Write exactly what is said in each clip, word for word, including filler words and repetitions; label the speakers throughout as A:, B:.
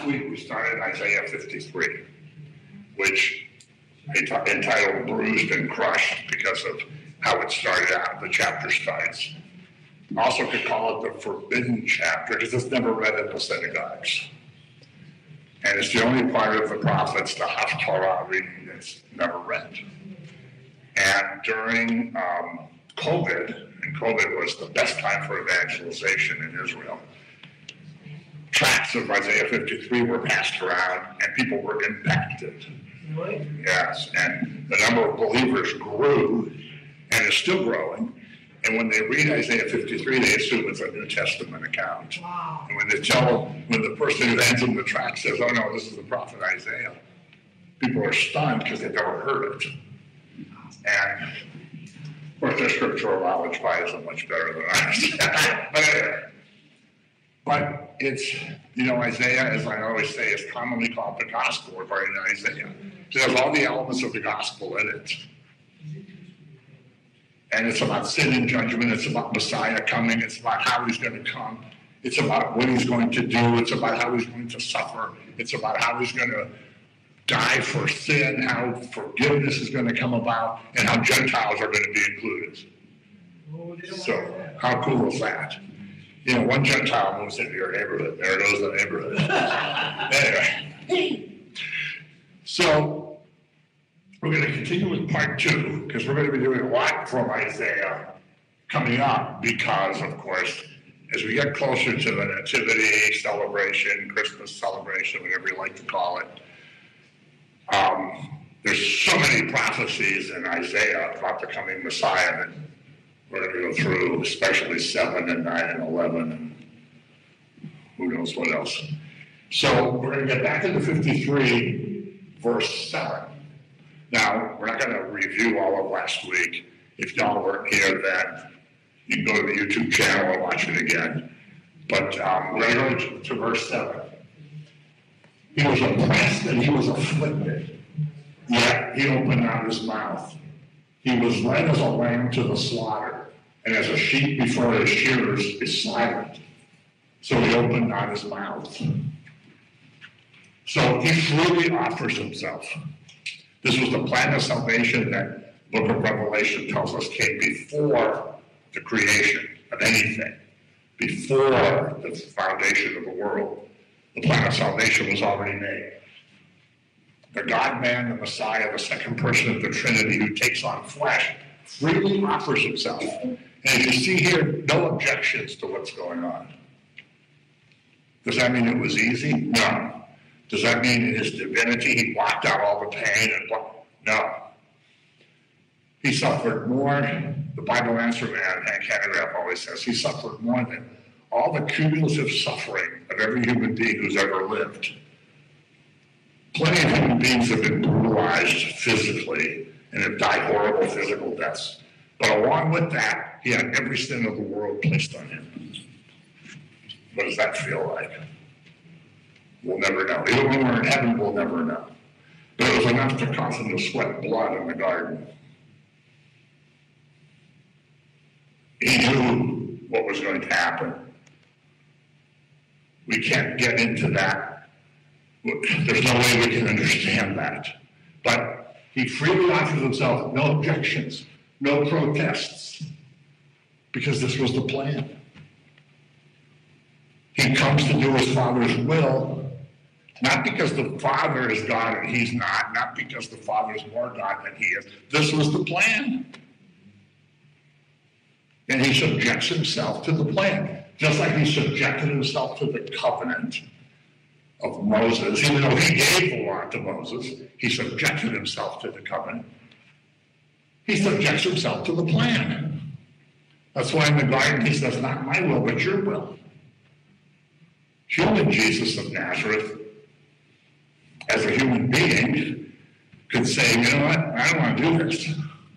A: week we started Isaiah fifty-three, which I t- entitled Bruised and Crushed because of how it started out, the chapter starts. Also could call it the forbidden chapter because it's never read in the synagogues. And it's the only part of the prophets, the Haftarah reading, that's never read. And during um, COVID, and COVID was the best time for evangelization in Israel, tracts of Isaiah fifty-three were passed around and people were impacted. Really? Yes, and the number of believers grew and is still growing. And when they read Isaiah fifty-three, they assume it's a New Testament account. Wow. And when they tell, when the person who hands them the tract says, oh no, this is the prophet Isaiah, people are stunned because they've never heard it. And of course, their scriptural knowledge probably isn't much better than ours. but anyway, but it's, you know, Isaiah, as I always say, is commonly called the gospel according to Isaiah. It has all the elements of the gospel in it. And it's about sin and judgment. It's about Messiah coming. It's about how he's going to come. It's about what he's going to do. It's about how he's going to suffer. It's about how he's going to die for sin, how forgiveness is going to come about, and how Gentiles are going to be included. So how cool is that? You know, one Gentile moves into your neighborhood. There goes the neighborhood. Anyway. So we're going to continue with part two, because we're going to be doing a lot from Isaiah coming up, because, of course, as we get closer to the Nativity celebration, Christmas celebration, whatever you like to call it, um, there's so many prophecies in Isaiah about the coming Messiah that we're going to go through, especially seven and nine and eleven, and who knows what else. So we're going to get back into fifty-three, verse seven. Now, we're not going to review all of last week. If y'all weren't here then, you can go to the YouTube channel and watch it again. But um, we're going to go to, to verse seven. He was oppressed and he was afflicted, yet he opened not his mouth. He was led as a lamb to the slaughter, and as a sheep before his shearers is silent. So he opened not his mouth. So he freely offers himself. This was the plan of salvation that Book of Revelation tells us came before the creation of anything, before the foundation of the world. The plan of salvation was already made. The God-man, the Messiah, the second person of the Trinity who takes on flesh, freely offers himself. And as you see here, no objections to what's going on. Does that mean it was easy? No. Does that mean in his divinity he blocked out all the pain? and No. He suffered more. The Bible answer man, Hank Hanegraaff, always says he suffered more than all the cumulative suffering of every human being who's ever lived. Plenty of human beings have been brutalized physically and have died horrible physical deaths. But along with that, he had every sin of the world placed on him. What does that feel like? We'll never know. Even when we're in heaven, we'll never know. But it was enough to cause him to sweat blood in the garden. He knew what was going to happen. We can't get into that. There's no way we can understand that. But he freely offers himself, no objections, no protests, because this was the plan. He comes to do his Father's will, not because the Father is God and he's not, not because the Father is more God than he is. This was the plan. And he subjects himself to the plan, just like he subjected himself to the covenant of Moses. Even though he gave the law to Moses, he subjected himself to the covenant. He subjects himself to the plan. That's why in the garden he says, not my will, but your will. Human Jesus of Nazareth, as a human being, could say, you know what, I don't want to do this.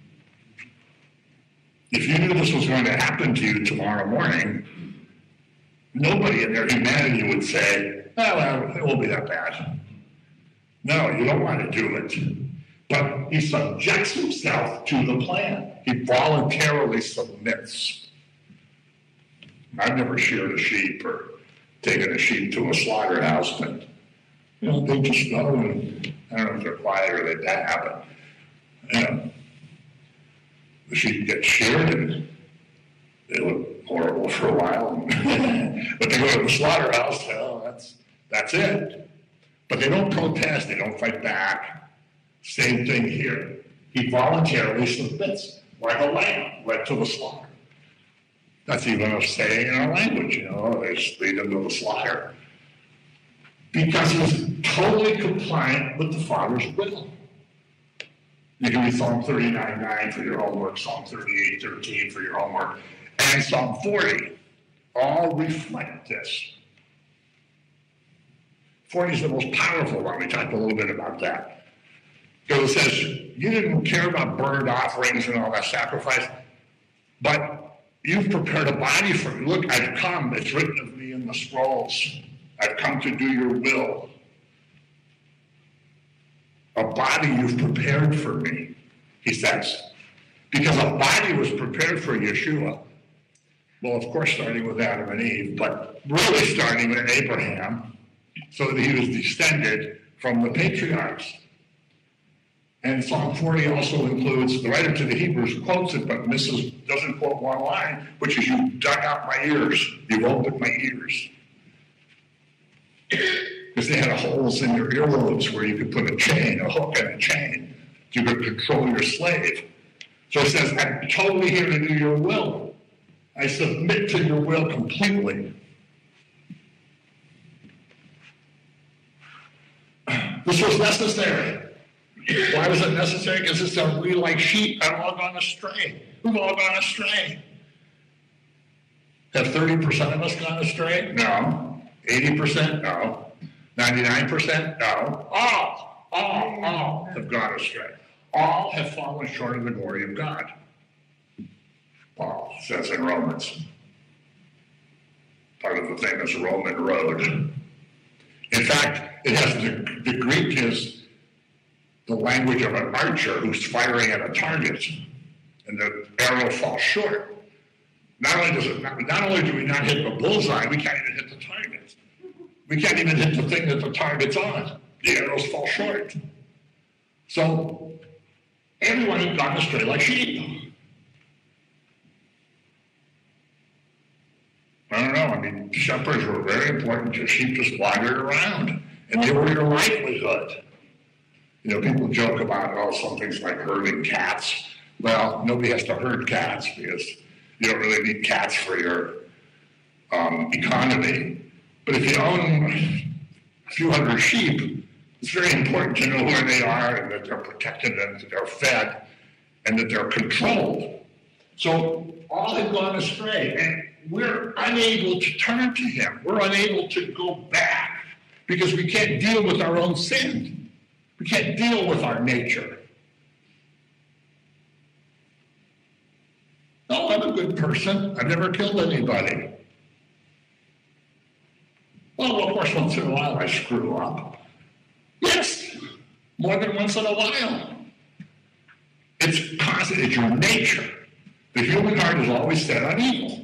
A: If you knew this was going to happen to you tomorrow morning, nobody in their humanity would say, oh, well, it won't be that bad. No, you don't want to do it. But he subjects himself to the plan. He voluntarily submits. I've never sheared a sheep or taken a sheep to a slaughterhouse, but You know, they just go and I don't know if they're quiet or they dab, but you know, the sheep get sheared and they look horrible for a while. But they go to the slaughterhouse, well, that's that's it. But they don't protest, they don't fight back. Same thing here. He voluntarily submits, like a lamb led to the slaughter. That's even a saying in our language, you know, they lead them to the slaughter. Because he's totally compliant with the Father's will. You can read Psalm thirty-nine nine for your homework, Psalm thirty-eight thirteen for your homework, and Psalm forty. All reflect this. forty is the most powerful one. We talked a little bit about that. Because it says, you didn't care about burned offerings and all that sacrifice, but you've prepared a body for me. Look, I've come. It's written of me in the scrolls. I've come to do your will. A body you've prepared for me, he says. Because a body was prepared for Yeshua. Well, of course, starting with Adam and Eve, but really starting with Abraham, so that he was descended from the patriarchs. And Psalm forty also includes, the writer to the Hebrews quotes it, but misses, doesn't quote one line, which is, you dug out my ears, you opened my ears. Because they had holes in your earlobes where you could put a chain, a hook and a chain. You could control your slave. So it says, I'm totally here to do your will. I submit to your will completely. This was necessary. Why was it necessary? Because it said, we like sheep have all gone astray. We've all gone astray. Have thirty percent of us gone astray? No. eighty percent? No. ninety-nine percent? No. All, all, all have gone astray. All have fallen short of the glory of God. Paul says in Romans, part of the famous Roman road. In fact, it has the, the Greek is the language of an archer who's firing at a target, and the arrow falls short. Not only does it not, not only do we not hit the bullseye, we can't even hit the target. We can't even hit the thing that the target's on. The arrows fall short. So everyone had gone astray like sheep. I don't know. I mean, shepherds were very important. Your sheep just wandered around, and they were your livelihood. You know, people joke about, oh, some things like herding cats. Well, nobody has to herd cats because you don't really need cats for your um, economy. But if you own a few hundred sheep, it's very important to know where they are and that they're protected and that they're fed and that they're controlled. So all have gone astray, and we're unable to turn to him. We're unable to go back because we can't deal with our own sin. We can't deal with our nature. No, I'm a good person. I've never killed anybody. Well, of course, once in a while I screw up. Yes, more than once in a while. It's constant, it's your nature. The human heart is always set on evil.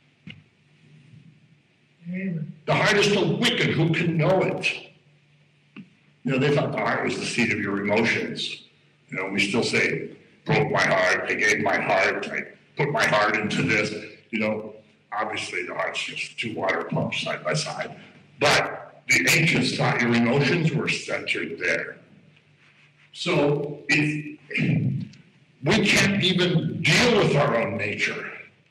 A: Amen. The heart is so wicked, who can know it? You know, they thought the heart was the seat of your emotions. You know, we still say, broke my heart, I gave my heart, I put my heart into this. You know, obviously the heart's just two water pumps side by side. But the ancients thought your emotions were centered there. So if we can't even deal with our own nature.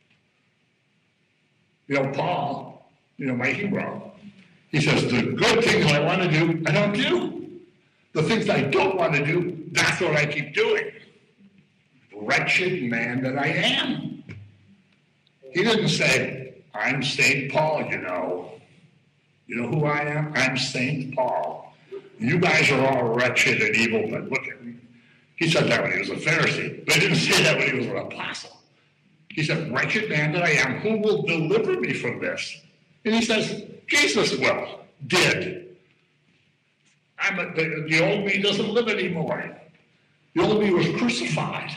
A: You know, Paul, you know, my hero, he says, the good things I want to do, I don't do. The things I don't want to do, that's what I keep doing. Wretched man that I am. He didn't say, I'm Saint Paul, you know. You know who I am? I'm Saint Paul. You guys are all wretched and evil, but look at me. He said that when he was a Pharisee, but he didn't say that when he was an apostle. He said, wretched man that I am, who will deliver me from this? And he says, Jesus will, did. I'm a, the, the old me doesn't live anymore. The old me was crucified.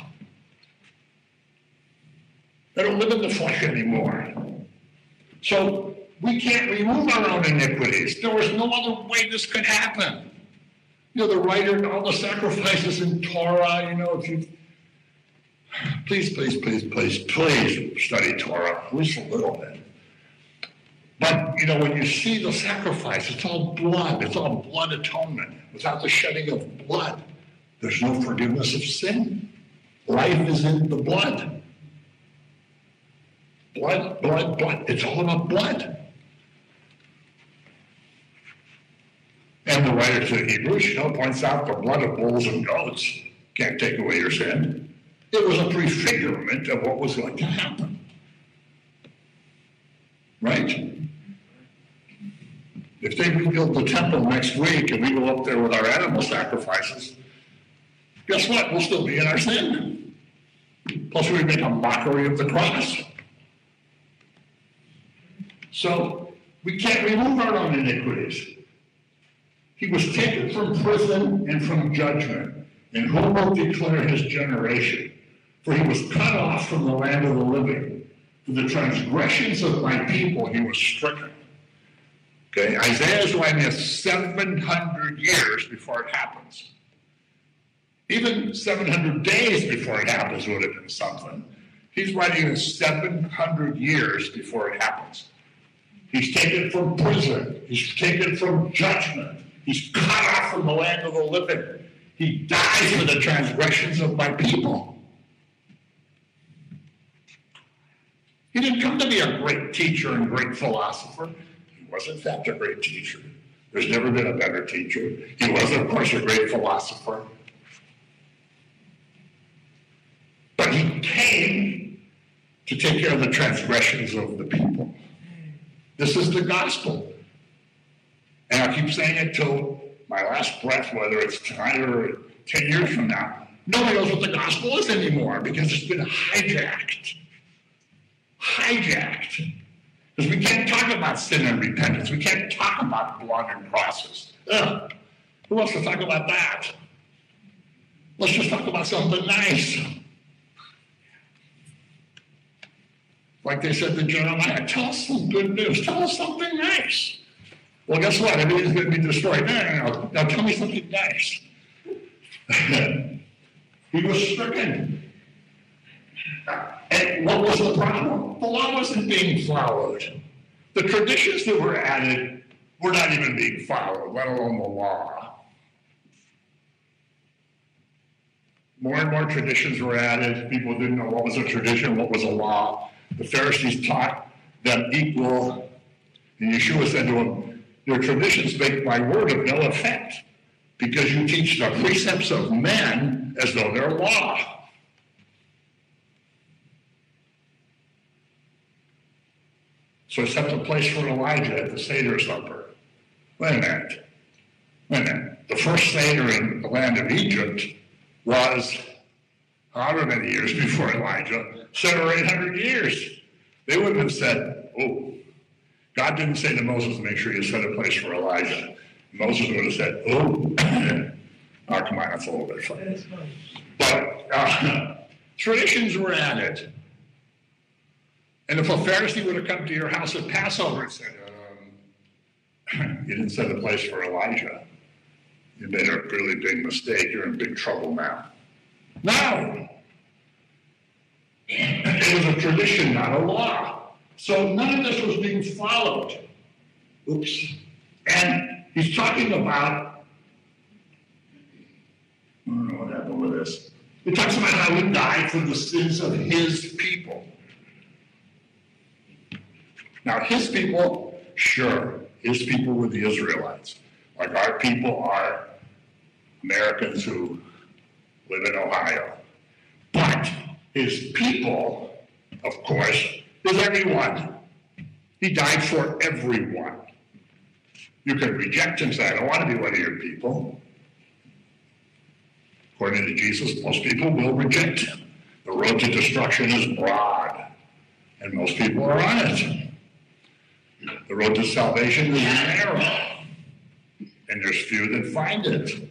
A: I don't live in the flesh anymore. So we can't remove our own iniquities. There was no other way this could happen. You know, the writer, all the sacrifices in Torah, you know, if you, please, please, please, please, please study Torah, at least a little bit. But, you know, when you see the sacrifice, it's all blood. It's all blood atonement. Without the shedding of blood, there's no forgiveness of sin. Life is in the blood. Blood, blood, blood. It's all about blood. And the writer to the Hebrews, you know, points out the blood of bulls and goats can't take away your sin. It was a prefigurement of what was going to happen. Right? If they rebuild the temple next week and we go up there with our animal sacrifices, guess what? We'll still be in our sin. Plus we make a mockery of the cross. So we can't remove our own iniquities. He was taken from prison and from judgment, and who will declare his generation? For he was cut off from the land of the living. For the transgressions of my people he was stricken. Okay, Isaiah's writing this seven hundred years before it happens. Even seven hundred days before it happens would have been something. He's writing this seven hundred years before it happens. He's taken from prison. He's taken from judgment. He's cut off from the land of the living. He dies for the transgressions of my people. He didn't come to be a great teacher and great philosopher. He was, in fact, a great teacher. There's never been a better teacher. He was, of course, a great philosopher. But he came to take care of the transgressions of the people. This is the gospel. And I'll keep saying it till my last breath, whether it's tonight or ten years from now. Nobody knows what the gospel is anymore because it's been hijacked. Hijacked. Because we can't talk about sin and repentance. We can't talk about blood and crosses. Ugh. Who wants to talk about that? Let's just talk about something nice. Like they said to Jeremiah, tell us some good news. Tell us something nice. Well, guess what? Everything's going to be destroyed. No, no, no. Now tell me something nice. He was stricken. And what was the problem? The law wasn't being followed. The traditions that were added were not even being followed, let alone the law. More and more traditions were added. People didn't know what was a tradition, what was a law. The Pharisees taught them equal. And Yeshua said to them, your traditions make my word of no effect because you teach the precepts of men as though they're law. So it set the place for Elijah at the Seder supper. Wait a minute. Wait a minute. The first Seder in the land of Egypt was however many years before Elijah, seven or eight hundred years. They wouldn't have said, oh, God didn't say to Moses, make sure you set a place for Elijah. Moses would have said, oh, oh come on, that's a little bit funny. But uh, traditions were added. And if a Pharisee would have come to your house at Passover and said, um, you didn't set a place for Elijah, you made a really big mistake, you're in big trouble now. No! It was a tradition, not a law. So none of this was being followed. Oops. And he's talking about, I don't know what happened with this. He talks about how he died for the sins of his people. Now, his people, sure, his people were the Israelites. Like our people are Americans who live in Ohio. But his people, of course, is everyone. He died for everyone. You can reject him and say, I don't want to be one of your people. According to Jesus, most people will reject him. The road to destruction is broad, and most people are on it. The road to salvation is narrow, and there's few that find it.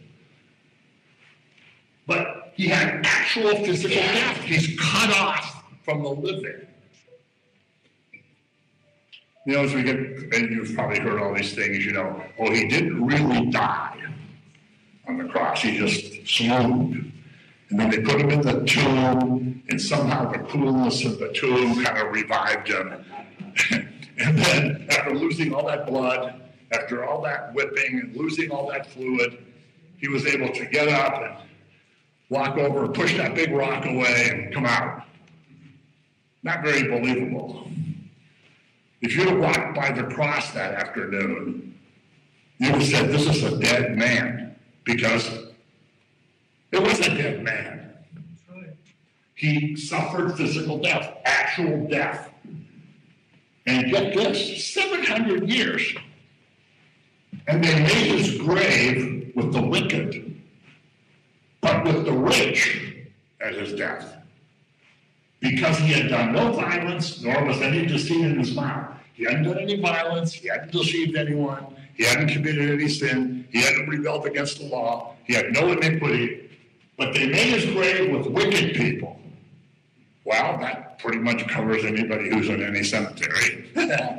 A: But he had actual physical death. He's cut off from the living. You know, as we get, and you've probably heard all these things, you know, oh, he didn't really die on the cross. He just swooned. And then they put him in the tomb, and somehow the coolness of the tomb kind of revived him. And then after losing all that blood, after all that whipping and losing all that fluid, he was able to get up and walk over and push that big rock away and come out. Not very believable. If you'd have walked by the cross that afternoon, you would have said, this is a dead man, because it was a dead man. He suffered physical death, actual death. And get this, seven hundred years. And they made his grave with the wicked, but with the rich at his death. Because he had done no violence, nor was any deceit in his mouth. He hadn't done any violence, he hadn't deceived anyone, he hadn't committed any sin, he hadn't rebelled against the law, he had no iniquity, but they made his grave with wicked people. Well, that pretty much covers anybody who's in any cemetery.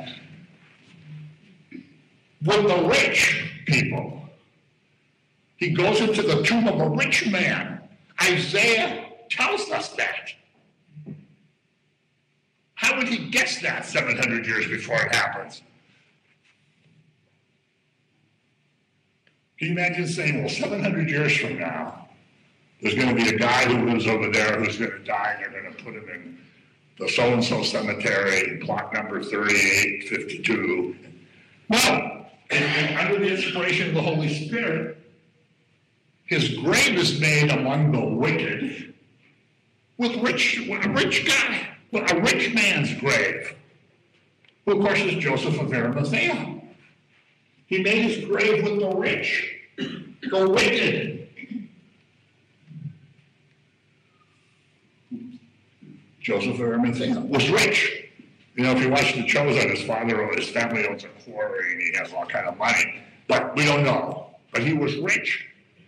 A: With the rich people. He goes into the tomb of a rich man. Isaiah tells us that. How would he guess that seven hundred years before it happens? Can you imagine saying, well, seven hundred years from now, there's going to be a guy who lives over there who's going to die, and they're going to put him in the so-and-so cemetery, plot number thirty-eight fifty-two. Well, and, and under the inspiration of the Holy Spirit, his grave is made among the wicked with rich, with a rich guy. Well, a rich man's grave, who of course is Joseph of Arimathea. He made his grave with the rich, the wicked. Joseph of Arimathea was rich. You know, if you watch The Chosen, his father or his family owns a quarry and he has all kind of money, but we don't know. But he was rich.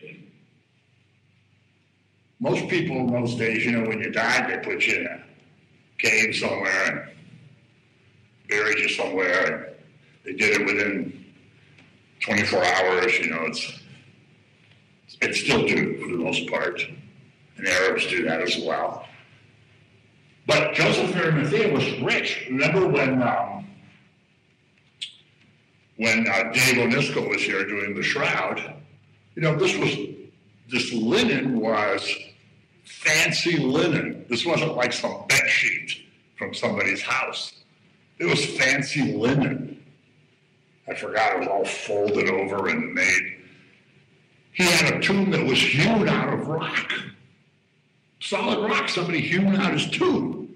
A: Most people in those days, you know, when you died, they put you in a cave somewhere and buried you somewhere. And they did it within twenty-four hours. You know, it's it's still do for the most part, and Arabs do that as well. But Joseph of Arimathea was rich. Remember when um, when uh, Dave Onisco was here doing the shroud? You know, this was this linen was fancy linen. This wasn't like some bed sheet from somebody's house. It was fancy linen. I forgot, it was all folded over and made. He had a tomb that was hewn out of rock. Solid rock, somebody hewn out his tomb.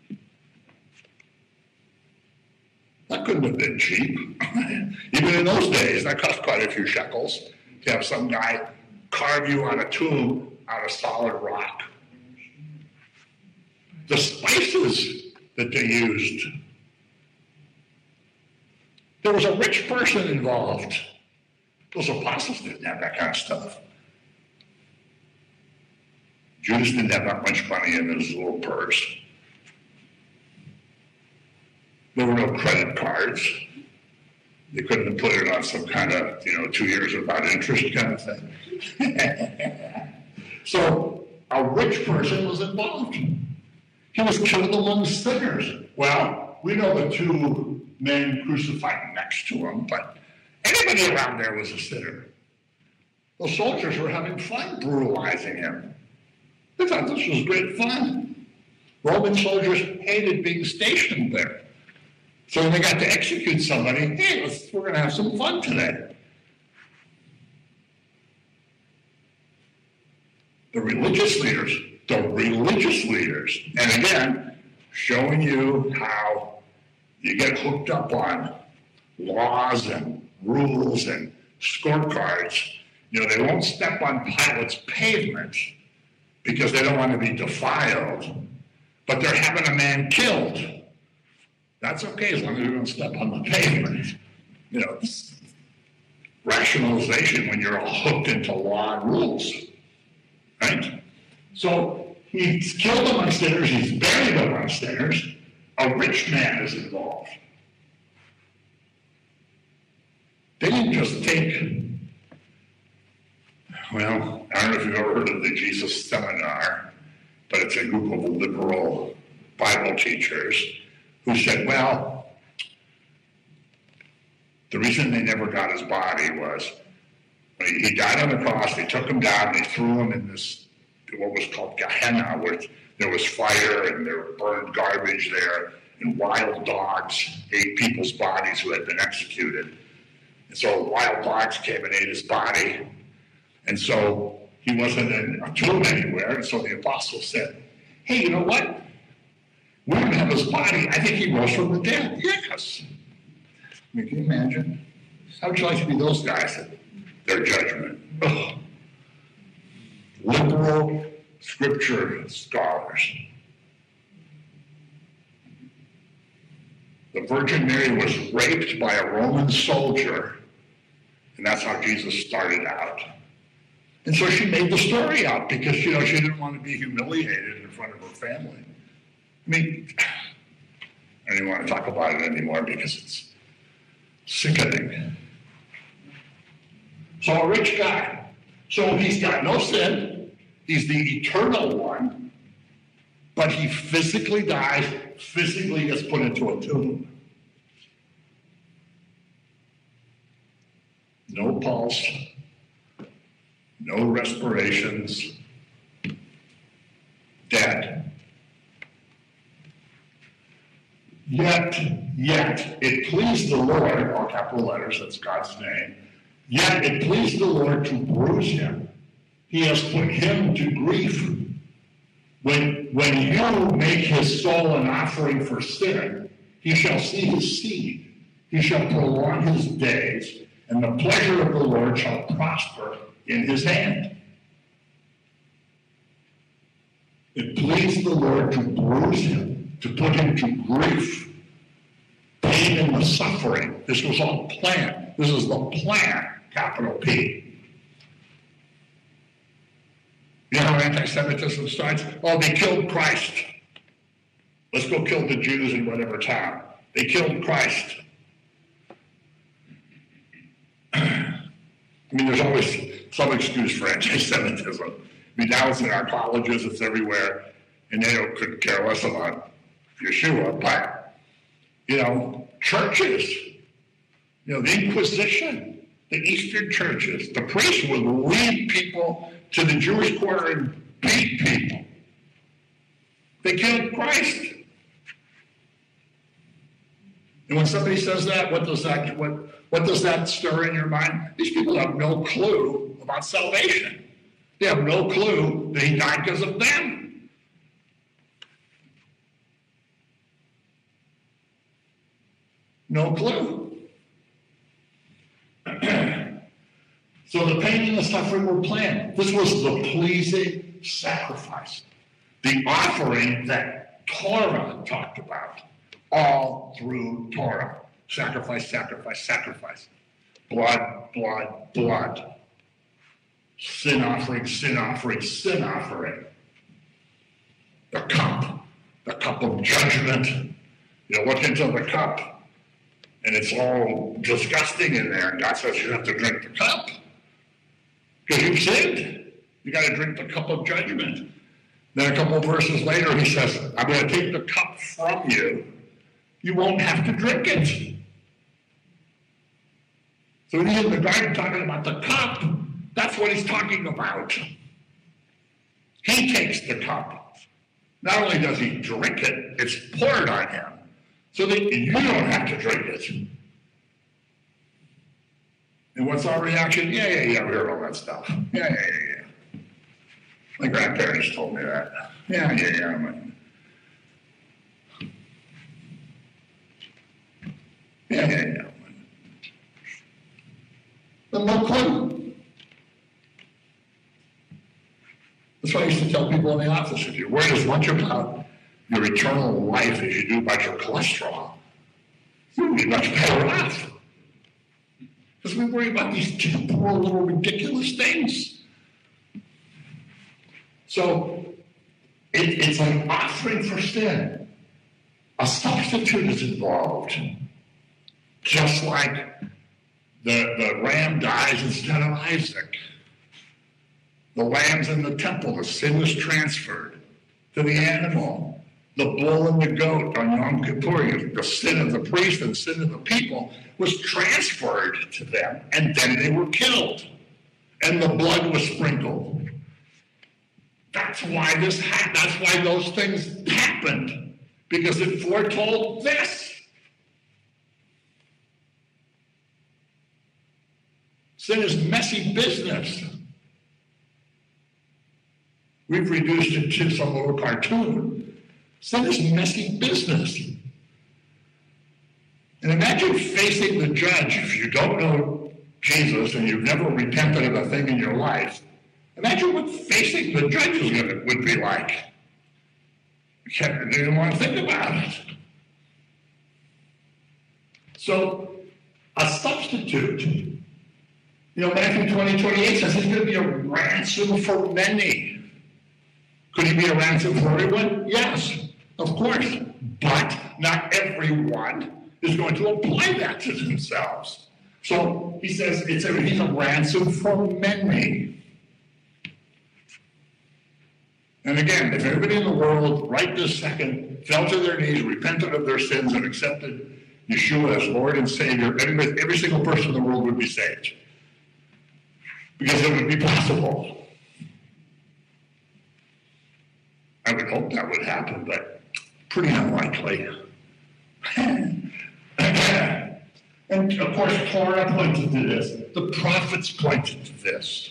A: That couldn't have been cheap. Even in those days, that cost quite a few shekels to have some guy carve you on a tomb out of solid rock. The spices that they used. There was a rich person involved. Those apostles didn't have that kind of stuff. Judas didn't have that much money in his little purse. There were no credit cards. They couldn't have put it on some kind of, you know, two years without interest kind of thing. So a rich person was involved. He was killed among sinners. Well, we know the two men crucified next to him, but anybody around there was a sinner. The soldiers were having fun brutalizing him. They thought this was great fun. Roman soldiers hated being stationed there. So when they got to execute somebody, hey, let's, we're going to have some fun today. The religious leaders, the religious leaders, and again, showing you how you get hooked up on laws and rules and scorecards. You know, they won't step on Pilate's pavement because they don't want to be defiled, but they're having a man killed. That's okay as long as you don't step on the pavement. You know, it's rationalization when you're all hooked into law and rules, right? So he's killed among sinners, he's buried among sinners. A rich man is involved. They didn't just take, well, I don't know if you've ever heard of the Jesus Seminar, but it's a group of liberal Bible teachers who said, well, the reason they never got his body was he died on the cross, they took him down, they threw him in this, what was called Gehenna, where there was fire and there burned garbage there, and wild dogs ate people's bodies who had been executed. And so wild dogs came and ate his body, and so he wasn't in a tomb anywhere, and so the apostles said, hey, you know what? We don't have his body. I think he rose from the dead. Yes. I mean, can you imagine? How would you like to be those guys at their judgment? Ugh. Liberal scripture scholars. The Virgin Mary was raped by a Roman soldier, and that's how Jesus started out. And so she made the story up because, you know, she didn't want to be humiliated in front of her family. I mean, I don't even want to talk about it anymore because it's sickening. So a rich guy. So he's got no sin. He's the eternal one. But he physically dies, physically gets put into a tomb. No pulse. No respirations. Dead. Yet, yet, it pleased the Lord, all capital letters, that's God's name, yet it pleased the Lord to bruise him. He has put him to grief. When, when you make his soul an offering for sin, he shall see his seed. He shall prolong his days, and the pleasure of the Lord shall prosper in his hand. It pleased the Lord to bruise him, to put him to grief, pain and the suffering. This was all planned. This is the plan, capital P. You know how anti-Semitism starts? Oh, they killed Christ. Let's go kill the Jews in whatever town. They killed Christ. I mean, there's always some excuse for anti-Semitism. I mean, now it's in our colleges, it's everywhere, and they don't, couldn't care less about Yeshua, but, you know, churches, you know, the Inquisition, the Eastern churches, the priests would lead people to the Jewish quarter and beat people. They killed Christ. And when somebody says that, what does that what what does that stir in your mind? These people have no clue about salvation. They have no clue that he died because of them. No clue. So the pain and the suffering were planned. This was the pleasing sacrifice, the offering that Torah talked about, all through Torah. Sacrifice, sacrifice, sacrifice. Blood, blood, blood. Sin offering, sin offering, sin offering. The cup, the cup of judgment. You look into the cup, and it's all disgusting in there, and God says you have to drink the cup. Because you sinned. You got to drink the cup of judgment. Then a couple of verses later, he says, I'm going to take the cup from you. You won't have to drink it. So when he's in the garden talking about the cup, that's what he's talking about. He takes the cup. Not only does he drink it, it's poured on him. So that you don't have to drink it. And what's our reaction? Yeah, yeah, yeah, we heard all that stuff. Yeah, yeah, yeah, yeah. My grandparents told me that. Yeah, yeah, yeah. I'm yeah, yeah, yeah. But no clue. That's why I used to tell people in the office, if you worry as much about your eternal life as you do about your cholesterol, you'll be much better off. Because we worry about these temporal little ridiculous things. So it, it's an offering for sin. A substitute is involved. Just like The, the ram dies instead of Isaac. The lambs in the temple, the sin was transferred to the animal. The bull and the goat on Yom Kippur, the sin of the priest and the sin of the people was transferred to them, and then they were killed. And the blood was sprinkled. That's why this happened. That's why those things happened, because it foretold this. Sin is messy business. We've reduced it to some little cartoon. Sin is messy business. And imagine facing the judge if you don't know Jesus and you've never repented of a thing in your life. Imagine what facing the judge is gonna, would be like. You can't even want to think about it. So, a substitute. You know, Matthew twenty, twenty-eight says he's going to be a ransom for many. Could he be a ransom for everyone? Yes, of course. But not everyone is going to apply that to themselves. So he says it's a, he's a ransom for many. And again, if everybody in the world right this second fell to their knees, repented of their sins, and accepted Yeshua as Lord and Savior, every, every single person in the world would be saved. Because it would be possible. I would hope that would happen, but pretty unlikely. And of course, Torah pointed to this. The prophets pointed to this.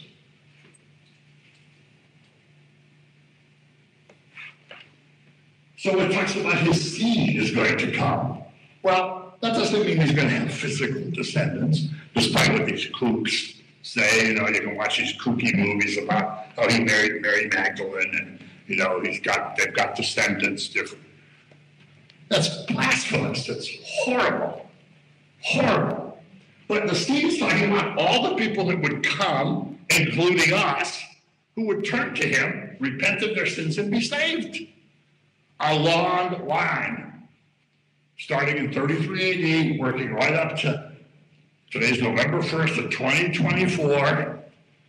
A: So it talks about his seed is going to come. Well, that doesn't mean he's going to have physical descendants, despite what these kooks say. You know, you can watch these kooky movies about how he married Mary Magdalene, and you know he's got they've got descendants different. That's blasphemous. That's horrible, horrible. But the Steve's talking about all the people that would come, including us, who would turn to him, repent of their sins, and be saved. A long line, starting in thirty-three A D, working right up to today's November first of twenty twenty-four.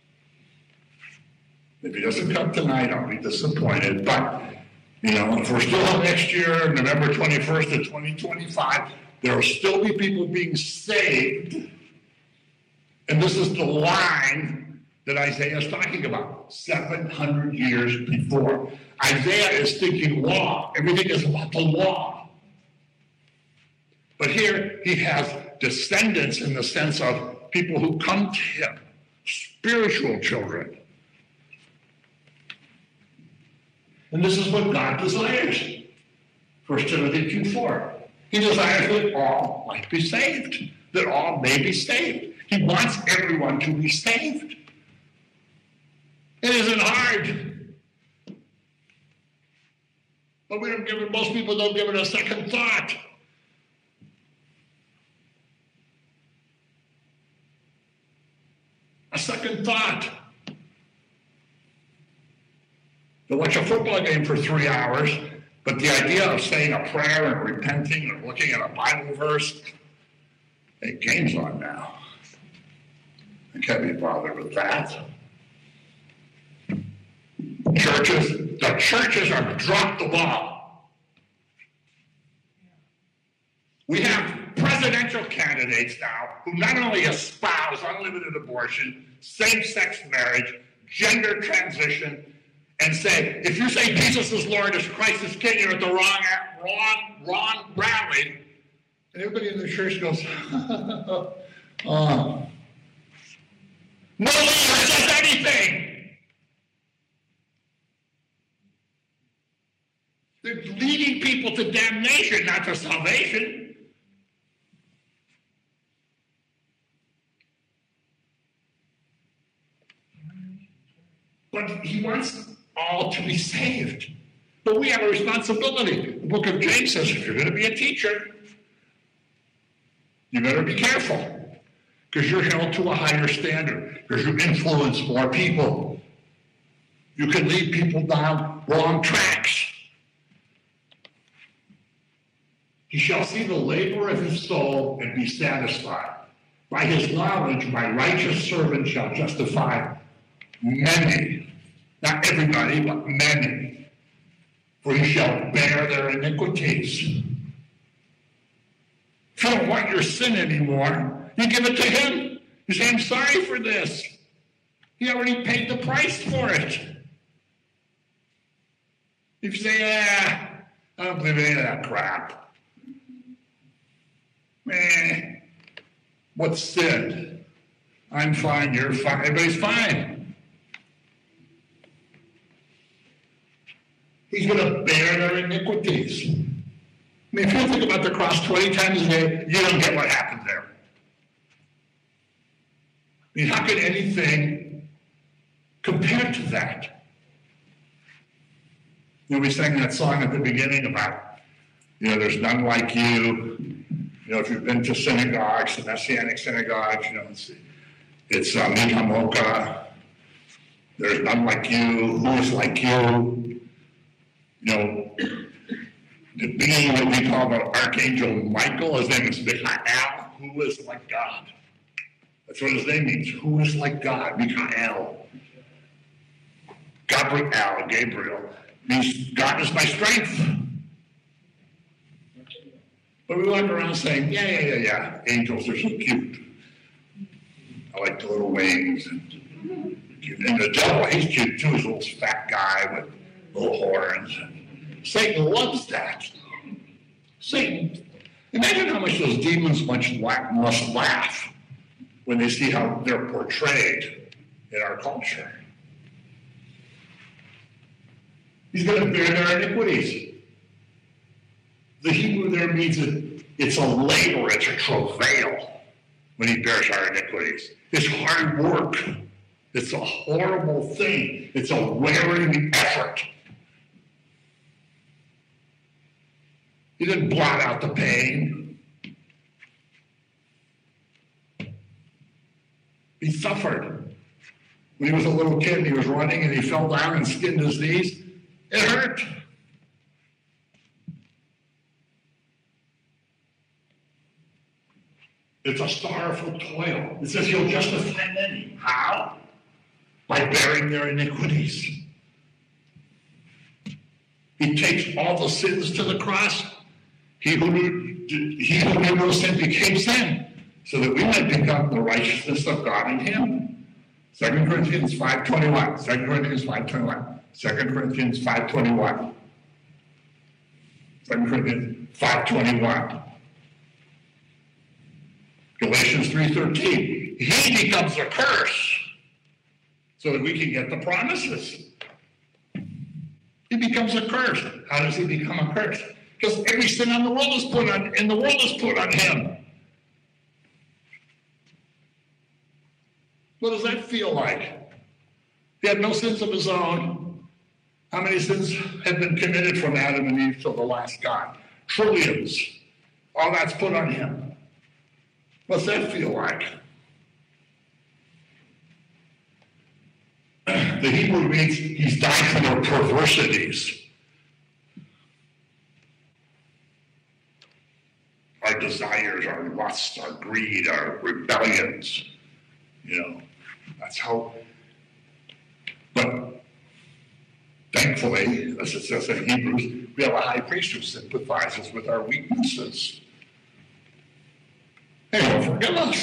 A: If he doesn't come tonight, I'll be disappointed. But, you know, if we're still next year, November twenty-first of twenty twenty-five, there will still be people being saved. And this is the line that Isaiah is talking about, seven hundred years before. Isaiah is thinking law. Everything is about the law. But here he has descendants in the sense of people who come to him, spiritual children. And this is what God desires. First Timothy two four. He desires that all might be saved, that all may be saved. He wants everyone to be saved. It isn't hard. But we don't give it, most people don't give it a second thought. A second thought. They watch a football game for three hours, but the idea of saying a prayer and repenting or looking at a Bible verse, hey, game's on now. I can't be bothered with that. Churches, the churches have dropped the ball. We have presidential candidates now who not only espouse unlimited abortion, same-sex marriage, gender transition, and say, if you say Jesus is Lord, as Christ is King, you're at the wrong, wrong, wrong rally. And everybody in the church goes, oh. No leader says anything. They're leading people to damnation, not to salvation. But he wants all to be saved. But we have a responsibility. The book of James says if you're going to be a teacher, you better be careful, because you're held to a higher standard, because you influence more people. You can lead people down wrong tracks. He shall see the labor of his soul and be satisfied. By his knowledge, my righteous servant shall justify many. Not everybody, but many. For he shall bear their iniquities. If you don't want your sin anymore, you give it to him. You say, I'm sorry for this. He already paid the price for it. If you say, yeah, I don't believe any of that crap. Man, what's sin? I'm fine, you're fine, everybody's fine. He's going to bear their iniquities. I mean, if you think about the cross twenty times a day, you don't get what happened there. I mean, how could anything compare to that? You know, we sang that song at the beginning about, you know, there's none like you. You know, if you've been to synagogues, the Messianic synagogues, you know, it's, it's uh, Mi Hamoka. There's none like you. Who is like you? You know, the being what we call the Archangel Michael, his name is Michael, who is like God. That's what his name means. Who is like God? Michael. Gabriel, Gabriel, means God is my strength. But we walk around saying, yeah, yeah, yeah, yeah, angels are so cute. I like the little wings. And, and the devil, he's cute too. He's a little fat guy with little horns. Satan loves that. Satan, imagine how much those demons must laugh when they see how they're portrayed in our culture. He's going to bear their iniquities. The Hebrew there means that it's a labor, it's a travail when he bears our iniquities. It's hard work. It's a horrible thing. It's a wearing effort. He didn't blot out the pain. He suffered. When he was a little kid, he was running and he fell down and skinned his knees. It hurt. It's a sorrowful toil. It says he'll justify many. How? By bearing their iniquities. He takes all the sins to the cross. He who knew, he who knew no sin became sin, so that we might become the righteousness of God in him. Second Corinthians five twenty-one. Second Corinthians five twenty-one. Second Corinthians five twenty-one. Second Corinthians five twenty-one. Galatians three thirteen. He becomes a curse so that we can get the promises. He becomes a curse. How does he become a curse? Because every sin in the world is put on in the world is put on him. What does that feel like? He had no sins of his own. How many sins have been committed from Adam and Eve till the last God? Trillions. All that's put on him. What's that feel like? The Hebrew means he's died for their perversities. Our desires, our lusts, our greed, our rebellions. You know, that's how. But thankfully, as it says in Hebrews, we have a high priest who sympathizes with our weaknesses. Hey, don't forgive us.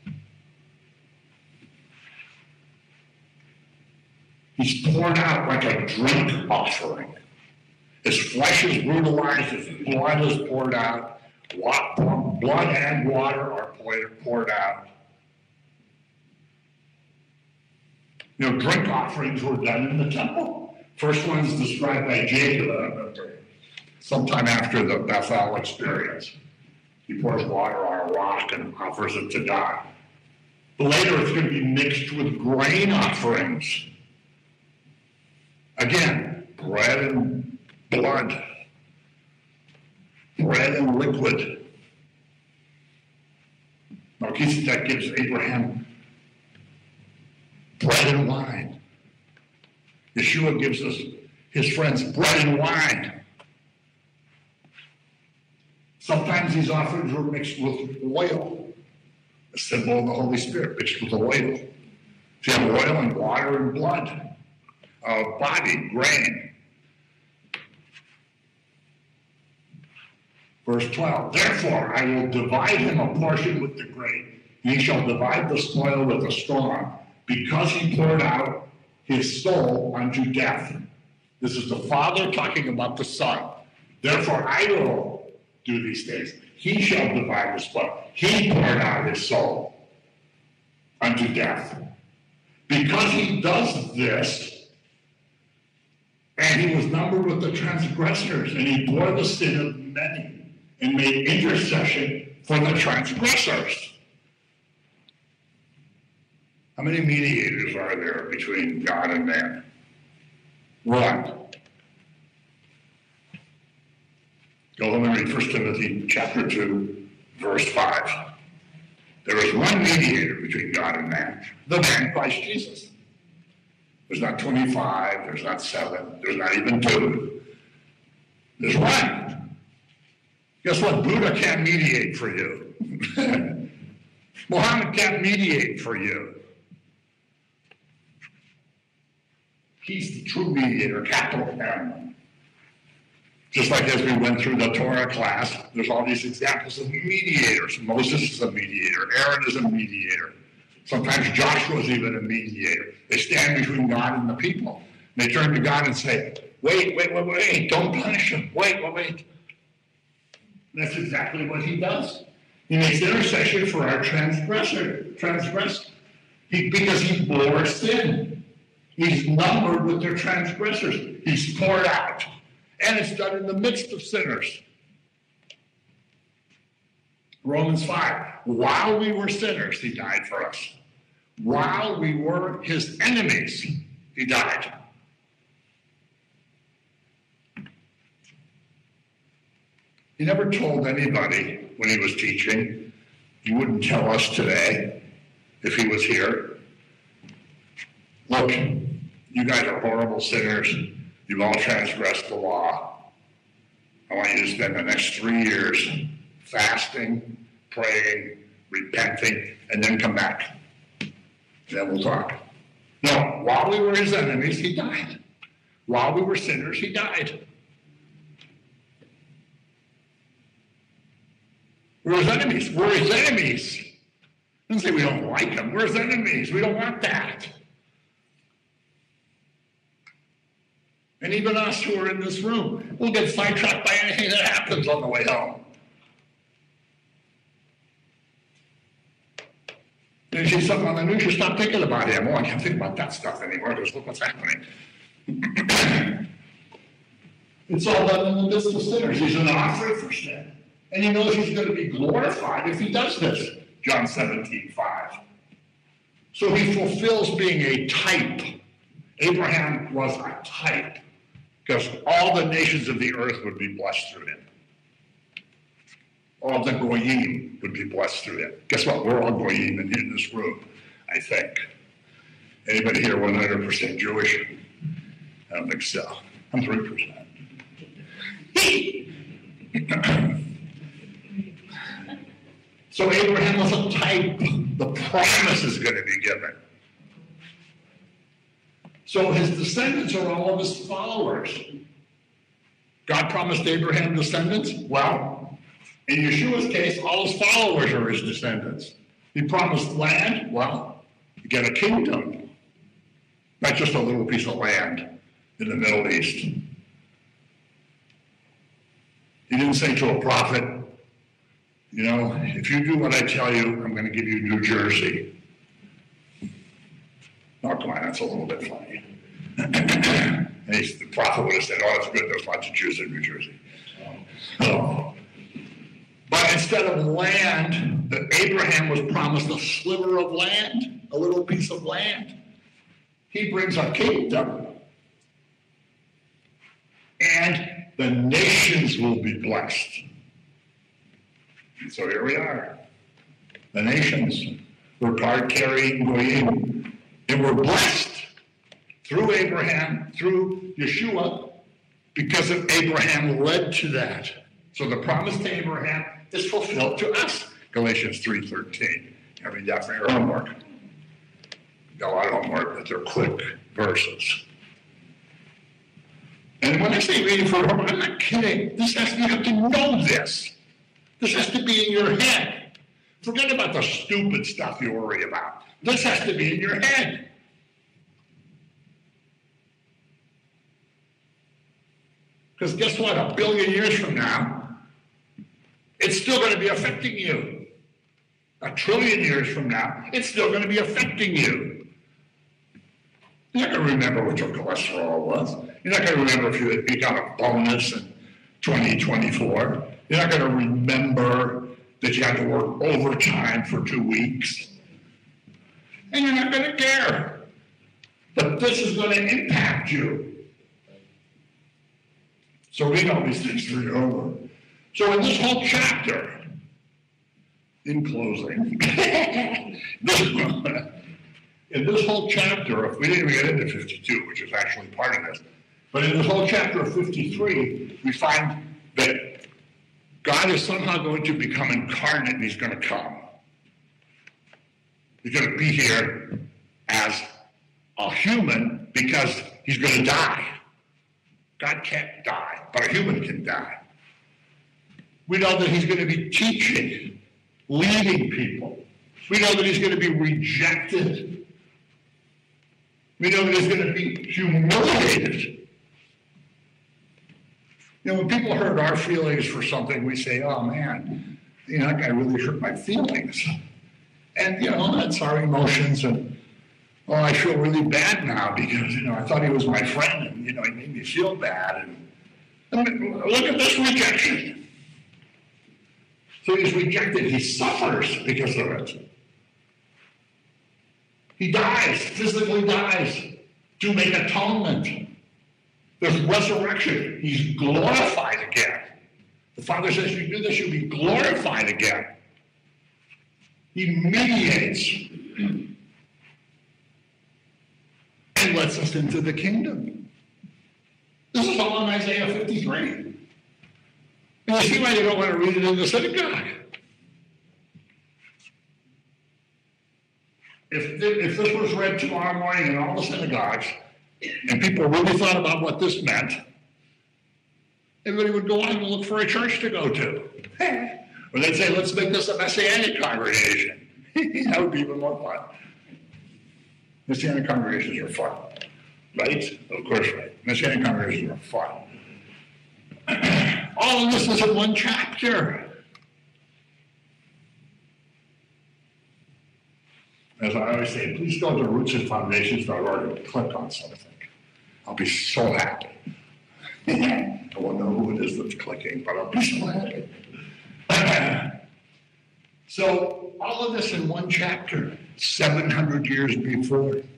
A: He's poured out like a drink offering. His flesh is brutalized, his blood is poured out. Blood and water are poured out. You know, drink offerings were done in the temple. First one is described by Jacob uh, sometime after the Bethel experience. He pours water on a rock and offers it to God. But later it's going to be mixed with grain offerings. Again, bread and blood. Bread and liquid. Melchizedek gives Abraham bread and wine. Yeshua gives us his friends bread and wine. Sometimes these offerings were mixed with oil. a symbol of the Holy Spirit, mixed with oil. So you have oil and water and blood, uh, body, grain. Verse twelve, therefore I will divide him a portion with the great, and he shall divide the spoil with the strong, because he poured out his soul unto death. This is the Father talking about the Son. Therefore I will do these things. He shall divide the spoil. He poured out his soul unto death. Because he does this, and he was numbered with the transgressors, and he bore the sin of many, and made intercession for the transgressors. How many mediators are there between God and man? One. Go home and read First Timothy chapter two, verse five. There is one mediator between God and man, the man Christ Jesus. There's not twenty-five, there's not seven, there's not even two. There's one. Guess what? Buddha can't mediate for you. Muhammad can't mediate for you. He's the true mediator, capital M. Just like as we went through the Torah class, there's all these examples of mediators. Moses is a mediator. Aaron is a mediator. Sometimes Joshua is even a mediator. They stand between God and the people. They turn to God and say, wait, wait, wait, wait, don't punish him. Wait, wait, wait. That's exactly what he does. He makes intercession for our transgressor, transgress, he, because he bore sin. He's numbered with their transgressors. He's poured out. And it's done in the midst of sinners. Romans five, while we were sinners, he died for us. While we were his enemies, he died. He never told anybody when he was teaching. He wouldn't tell us today if he was here. Look, you guys are horrible sinners. You've all transgressed the law. I want you to spend the next three years fasting, praying, repenting, and then come back. Then we'll talk. No, while we were his enemies, he died. While we were sinners, he died. We're his enemies. We're his enemies. Don't say we don't like him. We're his enemies. We don't want that. And even us who are in this room, we'll get sidetracked by anything that happens on the way home. And you see something on the news, you stop thinking about him. Oh, I can't think about that stuff anymore because look what's happening. It's all done in the midst of sinners. He's an offering for sin. And he knows he's going to be glorified if he does this. John seventeen five. So he fulfills being a type. Abraham was a type because all the nations of the earth would be blessed through him. All the goyim would be blessed through him. Guess what? We're all goyim in, in this room, I think. Anybody here one hundred percent Jewish? I don't think so. I'm three percent. So Abraham was a type. The promise is going to be given. So his descendants are all of his followers. God promised Abraham descendants? Well, in Yeshua's case, all his followers are his descendants. He promised land? Well, you get a kingdom. Not just a little piece of land in the Middle East. He didn't say to a prophet, you know, if you do what I tell you, I'm going to give you New Jersey. Oh, come on, that's a little bit funny. And the prophet would have said, oh, that's good, there's lots of Jews in New Jersey. Oh. But instead of land, Abraham was promised a sliver of land, a little piece of land. He brings a kingdom. And the nations will be blessed. And so here we are. The nations. We're card-carrying goyim. And we're blessed through Abraham, through Yeshua, because of Abraham led to that. So the promise to Abraham is fulfilled to us. Galatians three thirteen. I mean, that for your homework. Got a lot of homework, but they're quick verses. And when I say reading for homework, I'm not kidding. This has, you have to know this. This has to be in your head. Forget about the stupid stuff you worry about. This has to be in your head. Because guess what? A billion years from now, it's still going to be affecting you. A trillion years from now, it's still going to be affecting you. You're not going to remember what your cholesterol was. You're not going to remember if you, you got a bonus in twenty twenty-four. You're not going to remember that you had to work overtime for two weeks. And you're not going to care. But this is going to impact you. So read all these things through your homework. So in this whole chapter, in closing, in this whole chapter, if we didn't even get into fifty-two, which is actually part of this, but in this whole chapter of fifty-three, we find that God is somehow going to become incarnate and he's going to come. He's going to be here as a human because he's going to die. God can't die, but a human can die. We know that he's going to be teaching, leading people. We know that he's going to be rejected. We know that he's going to be humiliated. You know, when people hurt our feelings for something, we say, oh man, you know, that guy really hurt my feelings. And, you know, that's our emotions. And, oh, I feel really bad now because, you know, I thought he was my friend and, you know, he made me feel bad. And, and look at this rejection. So he's rejected. He suffers because of it. He dies, physically dies to make atonement. There's resurrection. He's glorified again. The Father says, you do this, you'll be glorified again. He mediates and lets us into the kingdom. This is all in Isaiah fifty-three. And you see why you don't want to read it in the synagogue. If, if this was read tomorrow morning in all the synagogues, and people really thought about what this meant, everybody would go on and look for a church to go to. Or they'd say, let's make this a Messianic congregation. That would be even more fun. Messianic congregations are fun, right? Of course, right. Messianic congregations are fun. All of this is in one chapter. As I always say, please go to roots and foundations dot org and click on something. I'll be so happy. I won't know who it is that's clicking, but I'll be so happy. So all of this in one chapter, seven hundred years before.